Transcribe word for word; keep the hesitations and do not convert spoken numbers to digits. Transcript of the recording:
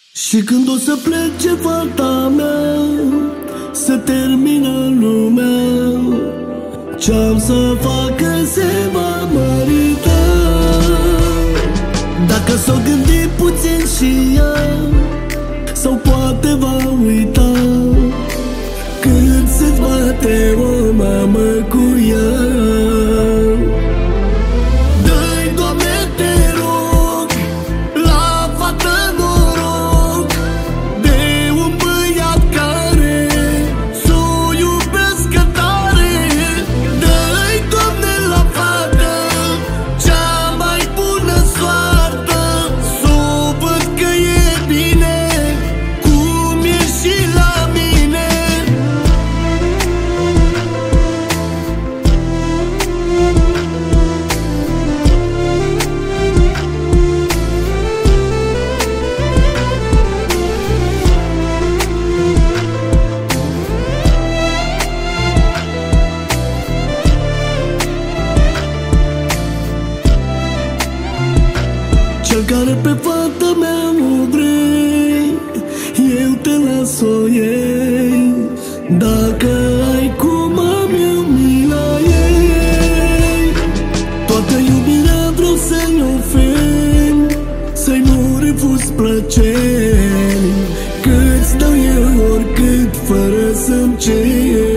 Și când o să plece fata mea, să termină lumea, ce-am să facă se va mărita. Dacă s-o gândi puțin și ea, sau poate va uita, când se-ți bate o mamă cu ea. Dă-i, Doamne, te rog, la fată noroc, de un băiat care s-o iubească tare. Dă-i, Doamne, la fată cea mai bună soartă, s-o văd că e bine, cum e și la mine. Cel care pe fata mea o vrei, eu te las-o iei. Dacă ai cum am eu mila ei, toată iubirea vreau să-i ofer, să-i nu refuz plăceri, cât-ți dau eu oricât, fără să-mi cer.